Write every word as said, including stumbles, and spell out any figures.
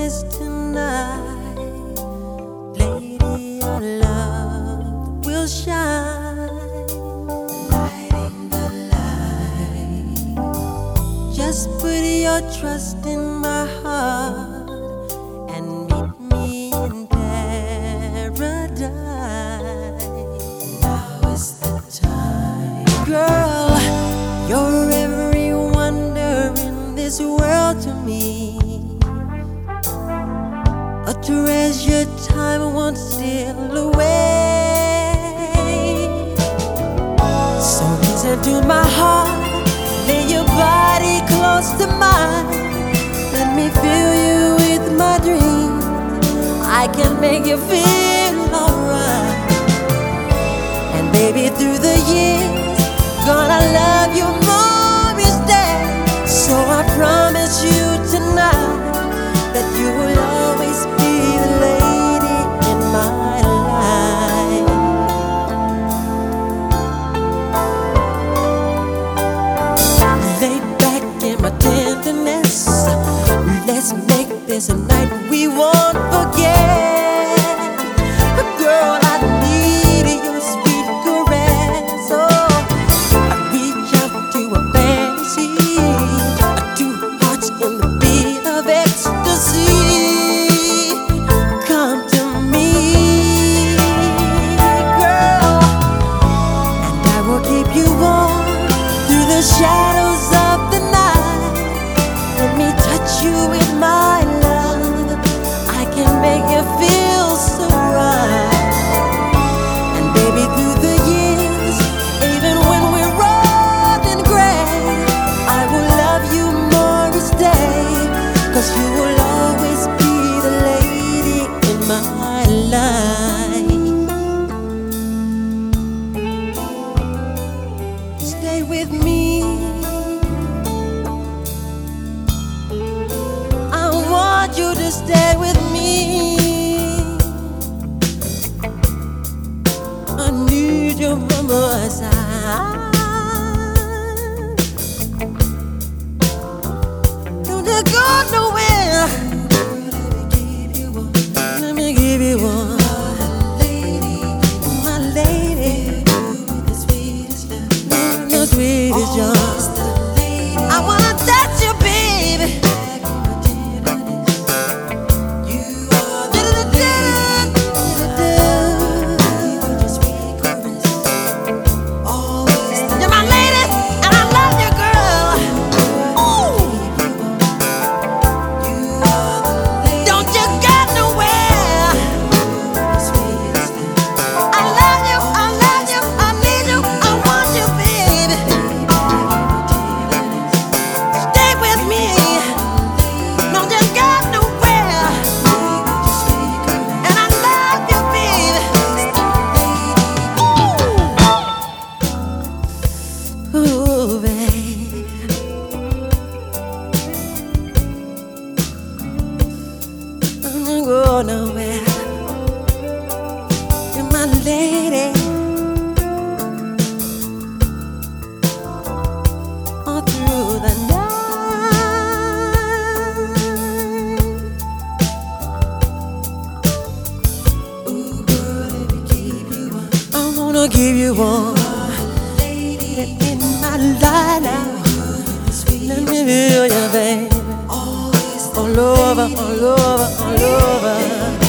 promise tonight, lady, your love will shine, lighting the light. Just put your trust in my heart and meet me in paradise. Now is the time, girl. You're every wonder in this world to me, a treasured time won't steal away. So listen to my heart, lay your body close to mine. Let me fill you with my dreams, I can make you feel alright. And baby, through the years, gonna love you more each day. So I promise you tonight that you will always be the lady in my life. Lay back in my tenderness, let's make this a night we won't forget. Girl, I need your sweet caress. Oh, I reach out to a fantasy, two hearts in the beat of ecstasy. Come to me, girl, and I will keep you warm through the shadows of the night. Let me touch you with my love, I can make you feel so right. And baby, through the years, even when we're old and gray, I will love you more each day, 'cause you will always be the lady in my life. Stay with me, I want you to stay with me. I need you by my side. Don't you go nowhere. Let me give you one, my lady, the sweetest love, the sweetest joy. I wanna touch you, baby. You're my lady, and I love you, girl. Ooh. Don't you go nowhere. I love you, I love you, I need you, I want you, baby. Stay with me, don't you go nowhere. And I love you, baby. Ooh, ooh, baby. Don't go nowhere. You're my lady, all through the night. Ooh, girl, let me give you one. I wanna give you one in my life now. Let me feel you, baby, all over, all over, all over.